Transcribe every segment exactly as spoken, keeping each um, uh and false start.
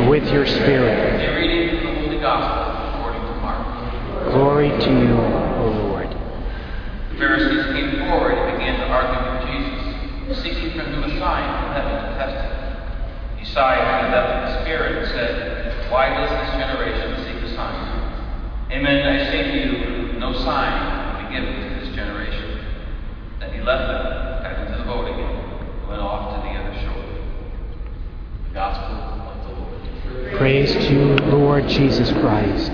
and with your spirit. A reading from the Holy Gospel according to Mark. Glory to you, O Lord. The Pharisees came forward and began to argue with Jesus, seeking from him a sign from heaven to test him. He sighed from the depth of the Spirit and said, "Why does this generation seek a sign? Amen, I say to you, no sign will be given to this generation." Then he left them, got into the boat again, and went off to the other shore. The Gospel of the Lord. Praise to you, Lord Jesus Christ.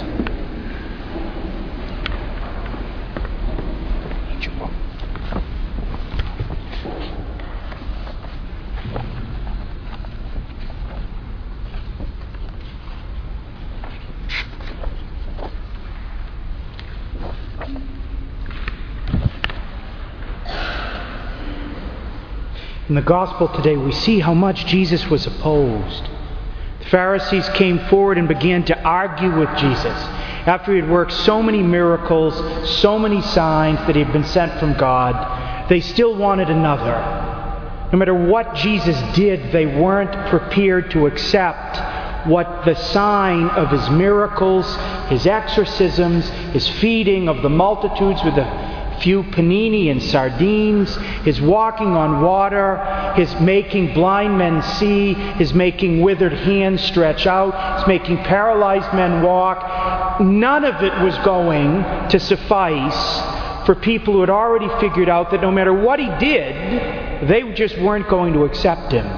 In the Gospel today, we see how much Jesus was opposed. The Pharisees came forward and began to argue with Jesus. After he had worked so many miracles, so many signs that he had been sent from God, they still wanted another. No matter what Jesus did, they weren't prepared to accept what the sign of his miracles, his exorcisms, his feeding of the multitudes with the few panini and sardines, his walking on water, his making blind men see, his making withered hands stretch out, his making paralyzed men walk. None of it was going to suffice for people who had already figured out that no matter what he did, they just weren't going to accept him.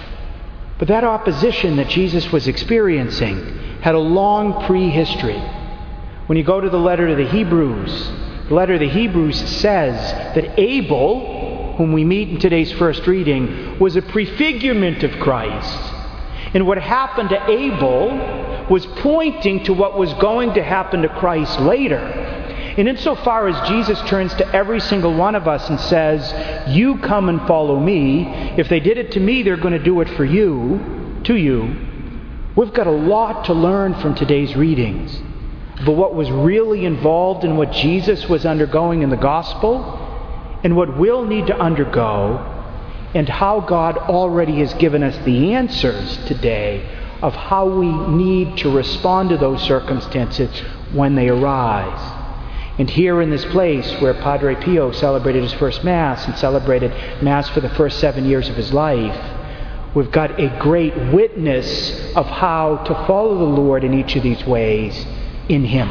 But that opposition that Jesus was experiencing had a long prehistory. When you go to the letter to the Hebrews, the letter of the Hebrews says that Abel, whom we meet in today's first reading, was a prefigurement of Christ. And what happened to Abel was pointing to what was going to happen to Christ later. And insofar as Jesus turns to every single one of us and says, "You come and follow me. If they did it to me, they're going to do it for you, to you." We've got a lot to learn from today's readings. But what was really involved in what Jesus was undergoing in the gospel, and what we'll need to undergo, and how God already has given us the answers today of how we need to respond to those circumstances when they arise. And here in this place where Padre Pio celebrated his first Mass and celebrated Mass for the first seven years of his life, we've got a great witness of how to follow the Lord in each of these ways in him.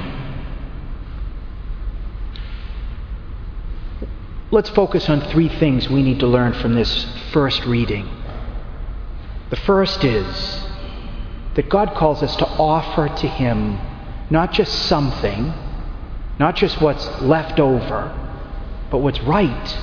Let's focus on three things we need to learn from this first reading. The first is that God calls us to offer to him not just something, not just what's left over, but what's right.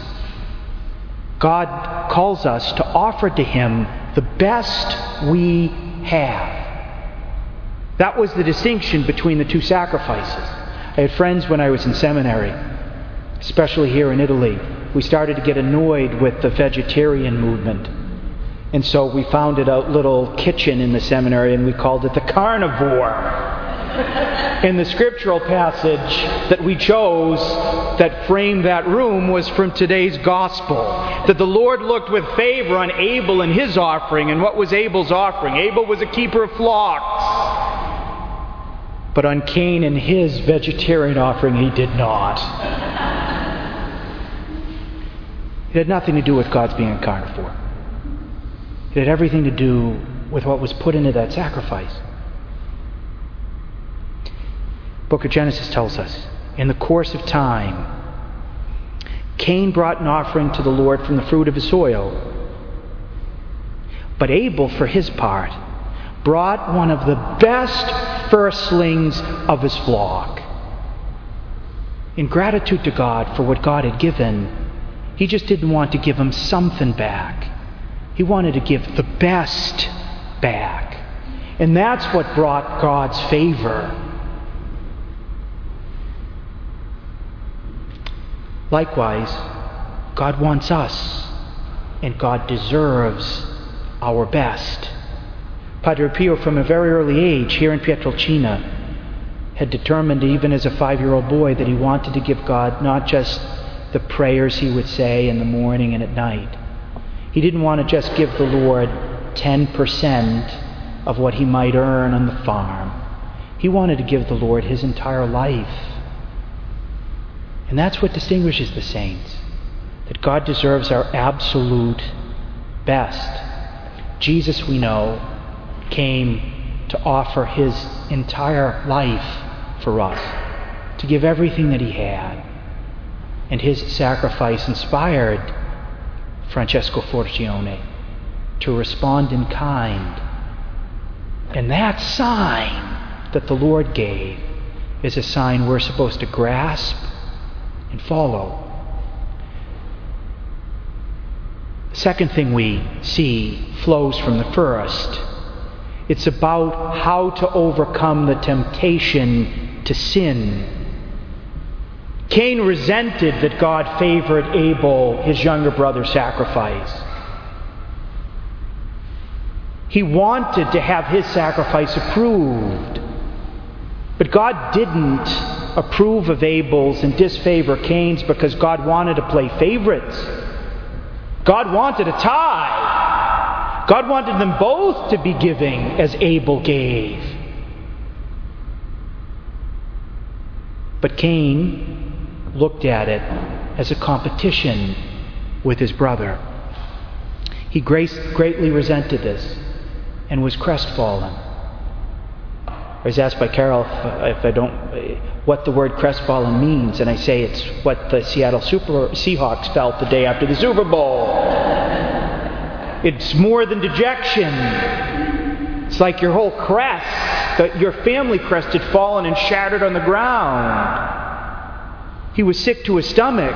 God calls us to offer to him the best we have. That was the distinction between the two sacrifices. I had friends when I was in seminary, especially here in Italy. We started to get annoyed with the vegetarian movement. And so we founded a little kitchen in the seminary and we called it the Carnivore. And the scriptural passage that we chose that framed that room was from today's gospel. That the Lord looked with favor on Abel and his offering. And what was Abel's offering? Abel was a keeper of flocks. But on Cain and his vegetarian offering, he did not. It had nothing to do with God's being a carnivore. It had everything to do with what was put into that sacrifice. Book of Genesis tells us, in the course of time, Cain brought an offering to the Lord from the fruit of his soil. But Abel, for his part, brought one of the best firstlings of his flock. In gratitude to God for what God had given, he just didn't want to give him something back. He wanted to give the best back. And that's what brought God's favor. Likewise, God wants us, and God deserves our best. Padre Pio, from a very early age, here in Pietrelcina, had determined, even as a five-year-old boy, that he wanted to give God not just the prayers he would say in the morning and at night. He didn't want to just give the Lord ten percent of what he might earn on the farm. He wanted to give the Lord his entire life. And that's what distinguishes the saints, that God deserves our absolute best. Jesus, we know, came to offer his entire life for us, to give everything that he had. And his sacrifice inspired Francesco Forcione to respond in kind. And that sign that the Lord gave is a sign we're supposed to grasp and follow. The second thing we see flows from the first. It's about how to overcome the temptation to sin. Cain resented that God favored Abel, his younger brother's sacrifice. He wanted to have his sacrifice approved. But God didn't approve of Abel's and disfavor Cain's because God wanted to play favorites. God wanted a tie. God wanted them both to be giving as Abel gave. But Cain looked at it as a competition with his brother. He greatly resented this and was crestfallen. I was asked by Carol if, if I don't, what the word crestfallen means, and I say it's what the Seattle Super Seahawks felt the day after the Super Bowl. It's more than dejection. It's like your whole crest, that your family crest had fallen and shattered on the ground. He was sick to his stomach.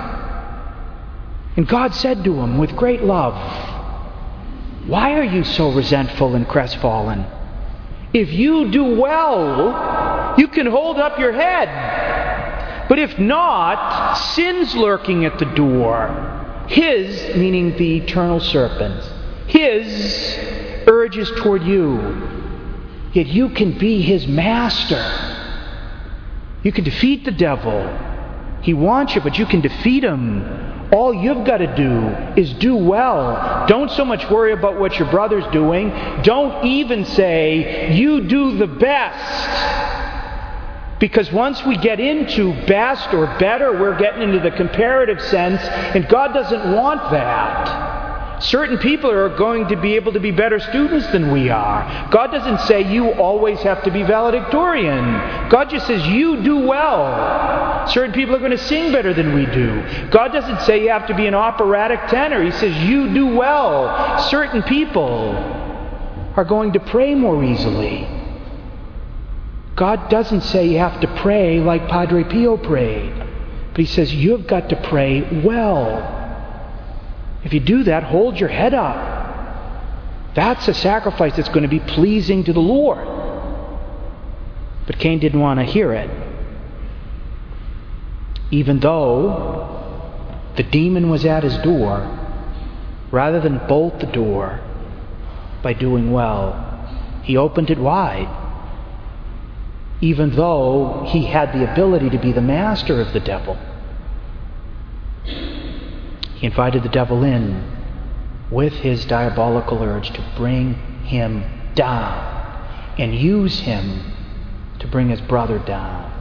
And God said to him with great love, "Why are you so resentful and crestfallen? If you do well, you can hold up your head. But if not, sin's lurking at the door. His," meaning the eternal serpent, "his urges toward you. Yet you can be his master. You can defeat the devil. He wants you, but you can defeat him. All you've got to do is do well. Don't so much worry about what your brother's doing. Don't even say, you do the best. Because once we get into best or better, we're getting into the comparative sense, and God doesn't want that. Certain people are going to be able to be better students than we are. God doesn't say you always have to be valedictorian. God just says you do well. Certain people are going to sing better than we do. God doesn't say you have to be an operatic tenor. He says you do well. Certain people are going to pray more easily. God doesn't say you have to pray like Padre Pio prayed. But he says you've got to pray well. If you do that, hold your head up. That's a sacrifice that's going to be pleasing to the Lord. But Cain didn't want to hear it. Even though the demon was at his door, rather than bolt the door by doing well, he opened it wide. Even though he had the ability to be the master of the devil. He invited the devil in with his diabolical urge to bring him down and use him to bring his brother down.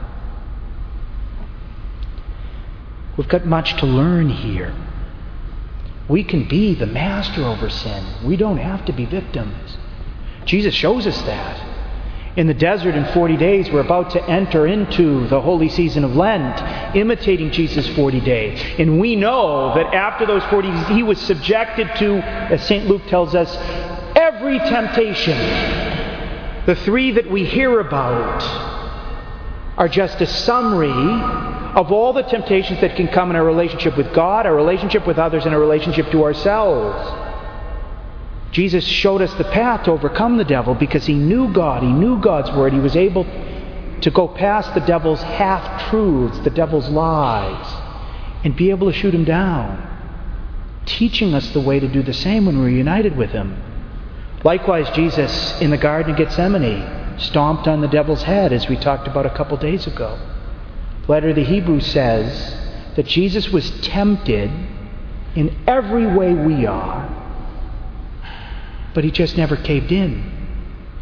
We've got much to learn here. We can be the master over sin. We don't have to be victims. Jesus shows us that. In the desert in forty days, we're about to enter into the holy season of Lent, imitating Jesus' forty days. And we know that after those forty days, he was subjected to, as Saint Luke tells us, every temptation. The three that we hear about are just a summary of all the temptations that can come in our relationship with God, our relationship with others, and our relationship to ourselves. Jesus showed us the path to overcome the devil because he knew God, he knew God's word. He was able to go past the devil's half-truths, the devil's lies, and be able to shoot him down, teaching us the way to do the same when we're united with him. Likewise, Jesus in the Garden of Gethsemane stomped on the devil's head, as we talked about a couple days ago. The letter of the Hebrews says that Jesus was tempted in every way we are, but he just never caved in.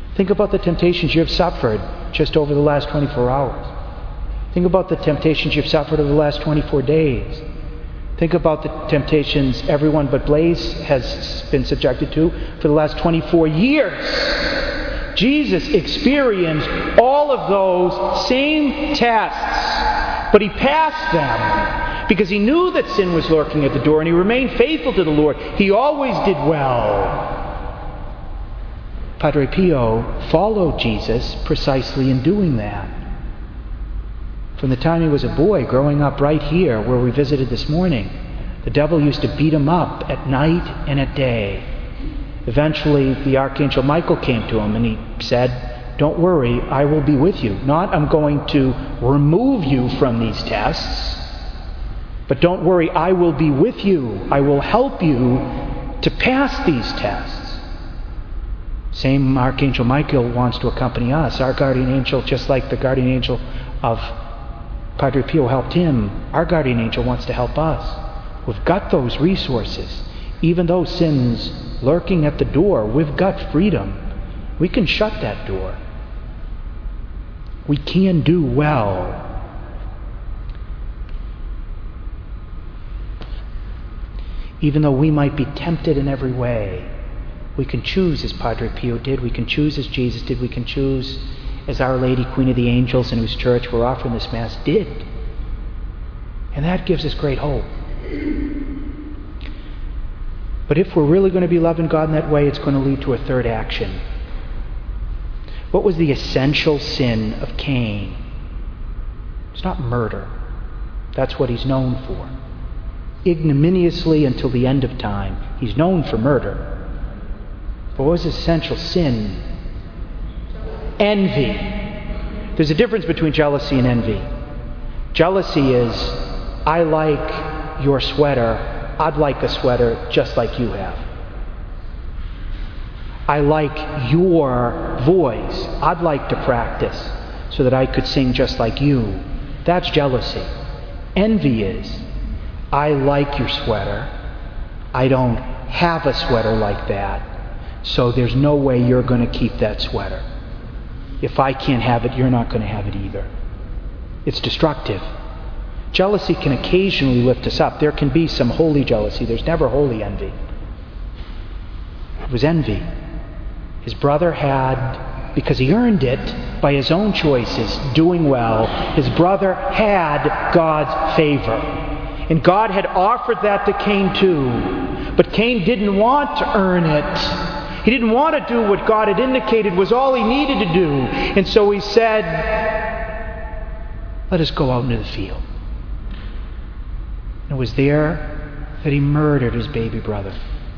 Think about the temptations you have suffered just over the last twenty-four hours. Think about the temptations you've suffered over the last twenty-four days. Think about the temptations everyone but Blaze has been subjected to for the last twenty-four years. Jesus experienced all of those same tests, but he passed them because he knew that sin was lurking at the door, and he remained faithful to the Lord. He always did well. Padre Pio followed Jesus precisely in doing that. From the time he was a boy, growing up right here where we visited this morning, the devil used to beat him up at night and at day. Eventually, the Archangel Michael came to him and he said, "Don't worry, I will be with you. Not I'm going to remove you from these tests, but don't worry, I will be with you. I will help you to pass these tests." Same Archangel Michael wants to accompany us, our guardian angel, just like the guardian angel of Padre Pio helped him. Our guardian angel wants to help us. We've got those resources. Even though sin's lurking at the door, we've got freedom. We can shut that door. We can do well. Even though we might be tempted in every way, we can choose as Padre Pio did. We can choose as Jesus did. We can choose as Our Lady, Queen of the Angels, in whose church we're offering this Mass, did. And that gives us great hope. But if we're really going to be loving God in that way, it's going to lead to a third action. What was the essential sin of Cain? It's not murder. That's what he's known for. Ignominiously until the end of time, he's known for murder. But what was his essential sin? Envy. There's a difference between jealousy and envy. Jealousy is, I like your sweater. I'd like a sweater just like you have. I like your voice. I'd like to practice so that I could sing just like you. That's jealousy. Envy is, I like your sweater. I don't have a sweater like that, so there's no way you're going to keep that sweater. If I can't have it, you're not going to have it either. It's destructive. Jealousy can occasionally lift us up. There can be some holy jealousy. There's never holy envy. It was envy. His brother had, because he earned it by his own choices, doing well, his brother had God's favor. And God had offered that to Cain too. But Cain didn't want to earn it. He didn't want to do what God had indicated was all he needed to do. And so he said, let us go out into the field. And it was there that he murdered his baby brother.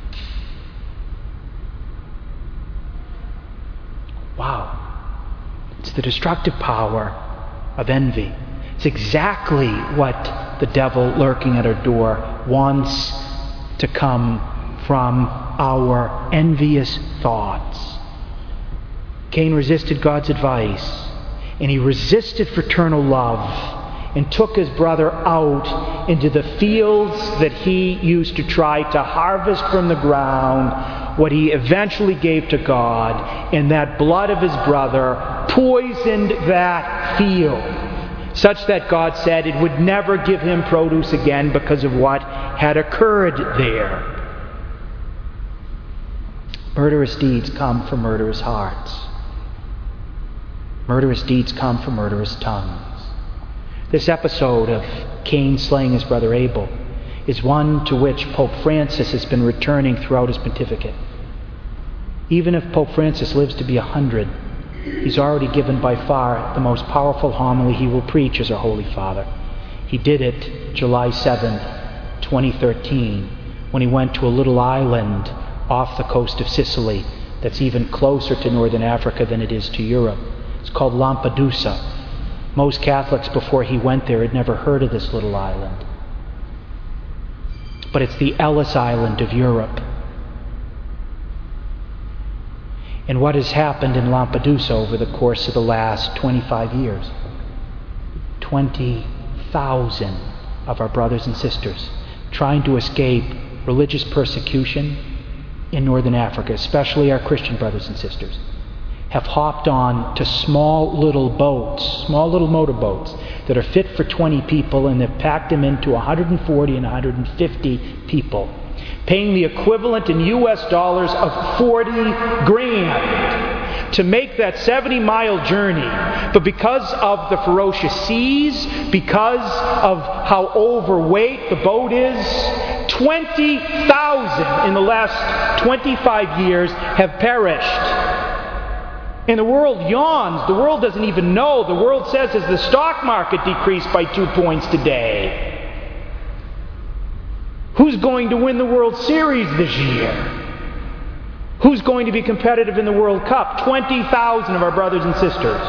Wow. It's the destructive power of envy. It's exactly what the devil lurking at our door wants to come from our envious thoughts. Cain resisted God's advice, and he resisted fraternal love and took his brother out into the fields that he used to try to harvest from the ground what he eventually gave to God, and that blood of his brother poisoned that field, such that God said it would never give him produce again because of what had occurred there. Murderous deeds come from murderous hearts. Murderous deeds come from murderous tongues. This episode of Cain slaying his brother Abel is one to which Pope Francis has been returning throughout his pontificate. Even if Pope Francis lives to be a hundred, he's already given by far the most powerful homily he will preach as our Holy Father. He did it July seventh, twenty thirteen, when he went to a little island off the coast of Sicily that's even closer to northern Africa than it is to Europe. It's called Lampedusa. Most Catholics before he went there had never heard of this little island. But it's the Ellis Island of Europe. And what has happened in Lampedusa over the course of the last twenty-five years? twenty thousand of our brothers and sisters trying to escape religious persecution in northern Africa, especially our Christian brothers and sisters, have hopped on to small little boats, small little motorboats that are fit for twenty people, and they've packed them into one hundred forty and one hundred fifty people, paying the equivalent in U S dollars of forty grand to make that seventy mile journey. But because of the ferocious seas, because of how overweight the boat is, twenty thousand in the last twenty-five years have perished. And the world yawns. The world doesn't even know. The world says, as the stock market decreased by two points today, who's going to win the World Series this year? Who's going to be competitive in the World Cup? twenty thousand of our brothers and sisters.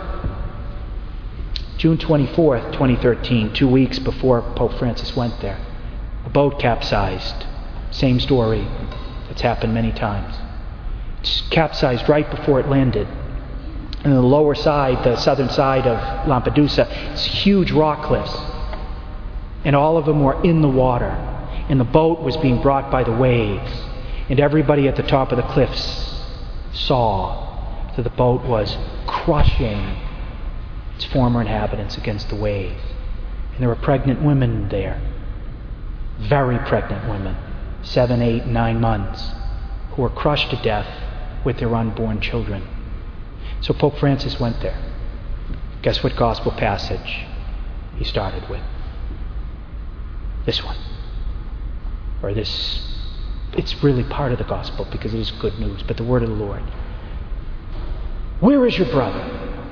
June twenty-fourth, twenty thirteen, two weeks before Pope Francis went there, a boat capsized. Same story. It's happened many times. It's capsized right before it landed. And on the lower side, the southern side of Lampedusa, it's huge rock cliffs. And all of them were in the water. And the boat was being brought by the waves. And everybody at the top of the cliffs saw that the boat was crushing its former inhabitants against the waves. And there were pregnant women there. Very pregnant women. Seven, eight, nine months. Who were crushed to death with their unborn children. So Pope Francis went there. Guess what gospel passage he started with? This one. Or this, it's really part of the gospel because it is good news, but the word of the Lord. Where is your brother?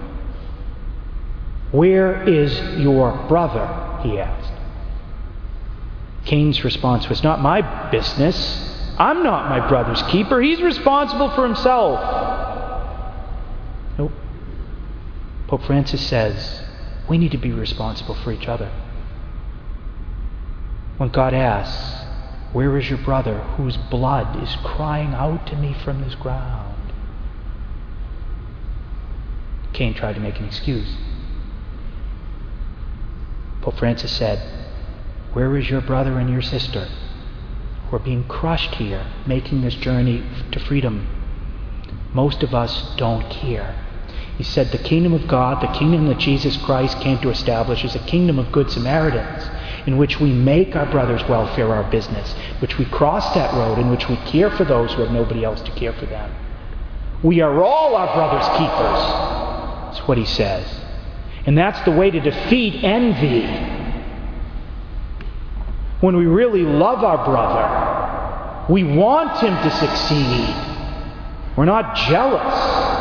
Where is your brother? He asked. Cain's response was, not my business. I'm not my brother's keeper. He's responsible for himself. Nope. Pope Francis says we need to be responsible for each other. When God asks, where is your brother whose blood is crying out to me from this ground? Cain tried to make an excuse. Pope Francis said, where is your brother and your sister? We're being crushed here, making this journey to freedom. Most of us don't care. He said the kingdom of God, the kingdom that Jesus Christ came to establish, is a kingdom of good Samaritans, in which we make our brother's welfare our business, in which we cross that road, in which we care for those who have nobody else to care for them. We are all our brother's keepers. That's what he says. And that's the way to defeat envy. When we really love our brother, we want him to succeed. We're not jealous.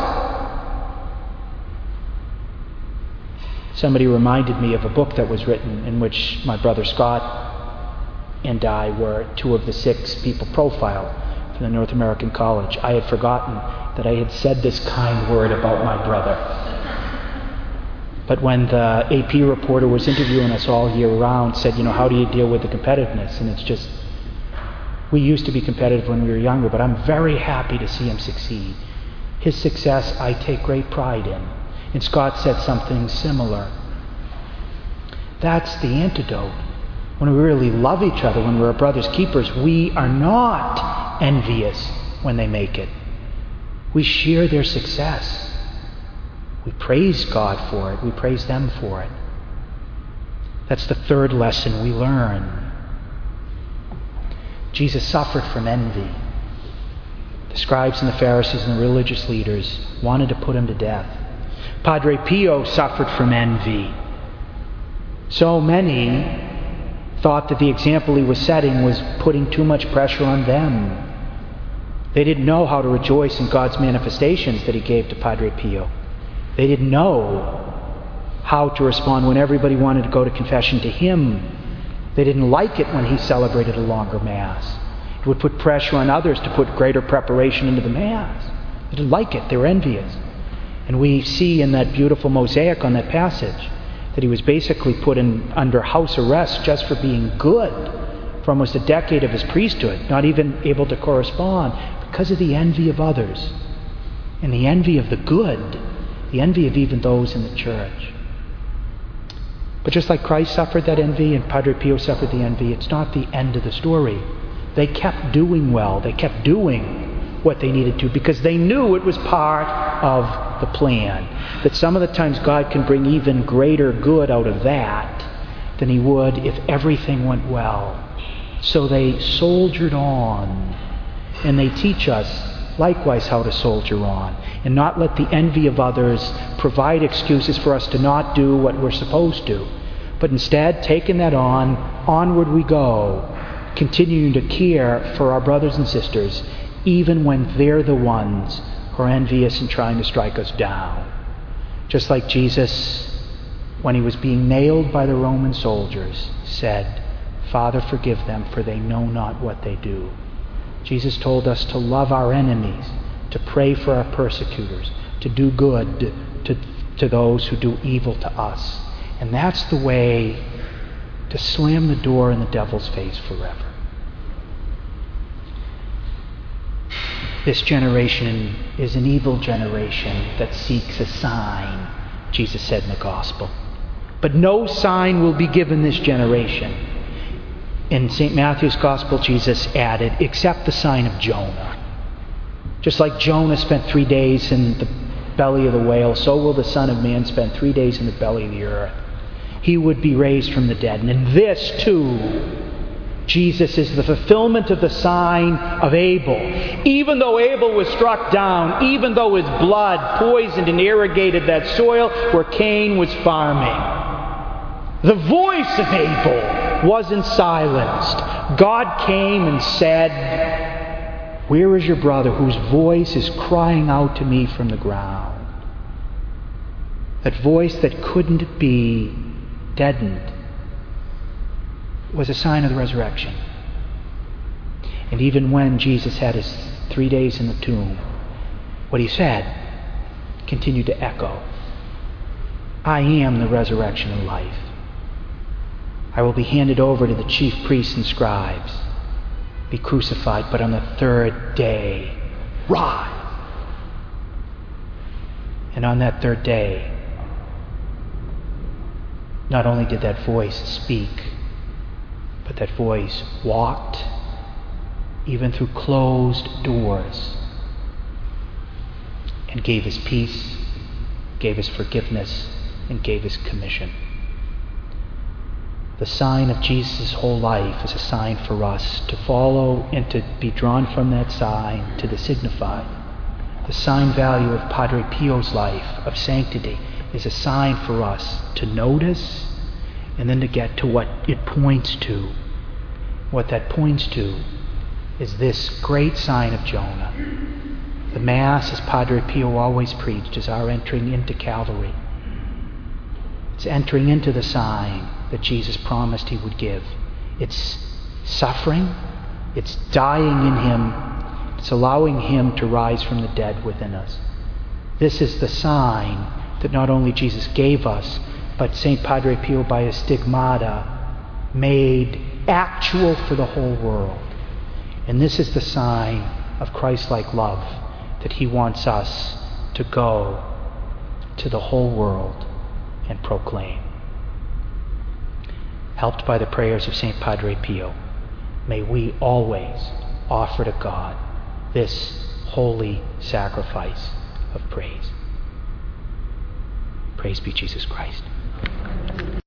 Somebody reminded me of a book that was written in which my brother Scott and I were two of the six people profiled for the North American College. I had forgotten that I had said this kind word about my brother. But when the A P reporter was interviewing us all year round, said, you know, how do you deal with the competitiveness? And it's just, we used to be competitive when we were younger, but I'm very happy to see him succeed. His success I take great pride in. And Scott said something similar. That's the antidote. When we really love each other, when we're our brother's keepers, we are not envious when they make it. We share their success. We praise God for it. We praise them for it. That's the third lesson we learn. Jesus suffered from envy. The scribes and the Pharisees and the religious leaders wanted to put him to death. Padre Pio suffered from envy. So many thought that the example he was setting was putting too much pressure on them. They didn't know how to rejoice in God's manifestations that he gave to Padre Pio. They didn't know how to respond when everybody wanted to go to confession to him. They didn't like it when he celebrated a longer Mass. It would put pressure on others to put greater preparation into the Mass. They didn't like it. They were envious. And we see in that beautiful mosaic on that passage that he was basically put in under house arrest just for being good for almost a decade of his priesthood, not even able to correspond because of the envy of others and the envy of the good. The envy of even those in the church. But just like Christ suffered that envy and Padre Pio suffered the envy, it's not the end of the story. They kept doing well. They kept doing what they needed to, because they knew it was part of the plan. That some of the times God can bring even greater good out of that than he would if everything went well. So they soldiered on. And they teach us likewise how to soldier on and not let the envy of others provide excuses for us to not do what we're supposed to. But instead, taking that on, onward we go, continuing to care for our brothers and sisters, even when they're the ones who are envious and trying to strike us down. Just like Jesus, when he was being nailed by the Roman soldiers, said, "Father, forgive them, for they know not what they do." Jesus told us to love our enemies, to pray for our persecutors, to do good to, to those who do evil to us. And that's the way to slam the door in the devil's face forever. This generation is an evil generation that seeks a sign, Jesus said in the gospel. But no sign will be given this generation. In Saint Matthew's Gospel, Jesus added, except the sign of Jonah. Just like Jonah spent three days in the belly of the whale, so will the Son of Man spend three days in the belly of the earth. He would be raised from the dead. And in this, too, Jesus is the fulfillment of the sign of Abel. Even though Abel was struck down, even though his blood poisoned and irrigated that soil where Cain was farming, the voice of Abel wasn't silenced. God came and said, "Where is your brother whose voice is crying out to me from the ground?" That voice that couldn't be deadened was a sign of the resurrection. And even when Jesus had his three days in the tomb, what he said continued to echo. "I am the resurrection and life. I will be handed over to the chief priests and scribes, be crucified, but on the third day, rise." And on that third day, not only did that voice speak, but that voice walked even through closed doors and gave his peace, gave his forgiveness, and gave his commission. The sign of Jesus' whole life is a sign for us to follow and to be drawn from that sign to the signified. The sign value of Padre Pio's life of sanctity is a sign for us to notice and then to get to what it points to. What that points to is this great sign of Jonah. The Mass, as Padre Pio always preached, is our entering into Calvary. It's entering into the sign that Jesus promised he would give. It's suffering. It's dying in him. It's allowing him to rise from the dead within us. This is the sign that not only Jesus gave us, but Saint Padre Pio by his Stigmata made actual for the whole world. And this is the sign of Christ-like love that he wants us to go to the whole world and proclaim. Helped by the prayers of Saint Padre Pio, may we always offer to God this holy sacrifice of praise. Praise be Jesus Christ.